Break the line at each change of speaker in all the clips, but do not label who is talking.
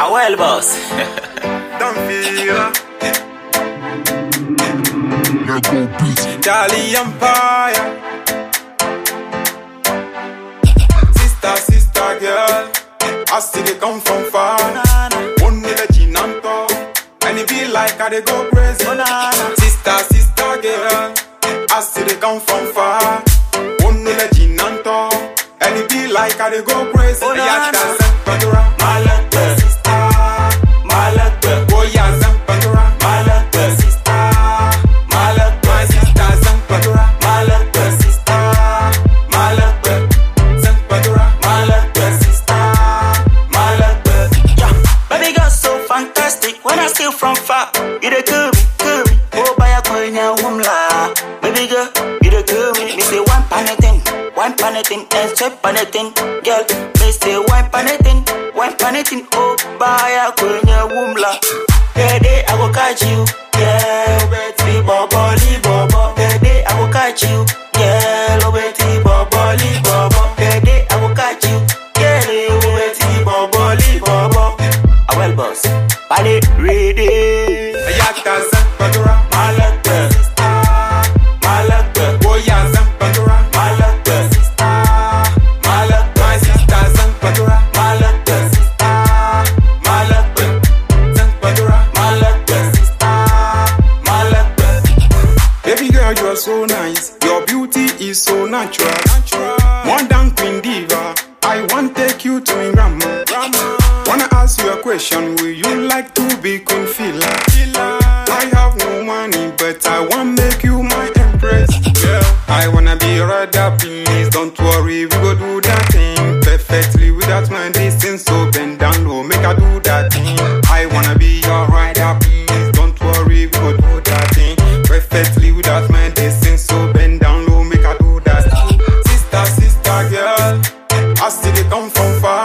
well, boss.
Don't feel Dali Empire. Sister girl, I see they come from far. One the Ginanto, and it be like I they go crazy. Sister girl, I see they come from far. One the Ginanto, and it be like I they go crazy.
When I still from far, you the cool me. Oh, by a coin, la. Baby girl, you the cool me. Me say one panetin, and straight panetin. Girl, me say one panetin. Oh, by a coin, la. Day I will catch you. Yeah, betty bobo. Day I will catch you. Yeah, betty bobo. Day I will catch you. Yeah, betty bobo. Well, boss. Body ready.
Ayaka Zampagura,
Malaka,
Boya Zampagura,
Malaka,
my sister Zampagura,
Malaka,
Zampagura,
Malaka.
Baby girl, you are so nice. Your beauty is so natural. More than Queen Diva, I want to take you to my grandma. Wanna ask you a question, will you like to be Queen Fila? I have no money, but I want make you my empress. I wanna be your rider, please. Don't worry, we go do that thing perfectly without my distance. So bend down low, make I do that thing. I wanna be your rider, please. Don't worry, we go do that thing perfectly without my distance. So bend down low, make I do that thing. Sister girl, I see they come from far.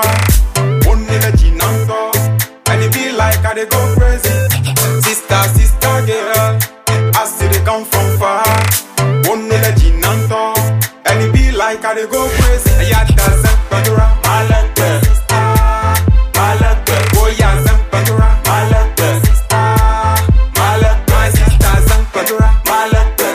And it be like I they go crazy. Sister girl, I see they come from far. One the Ginanto, and it be like I they go crazy. Ayata Zampagura,
Malaka,
Boya Zampagura,
Malaka,
my sister Zampagura,
Malaka,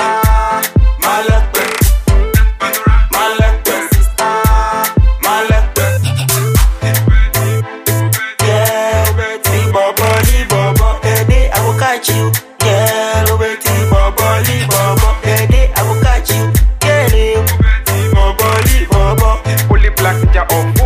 you, yeah, Betty bobo. Day I will catch you, yeah, Betty bobo.
Only black ninja of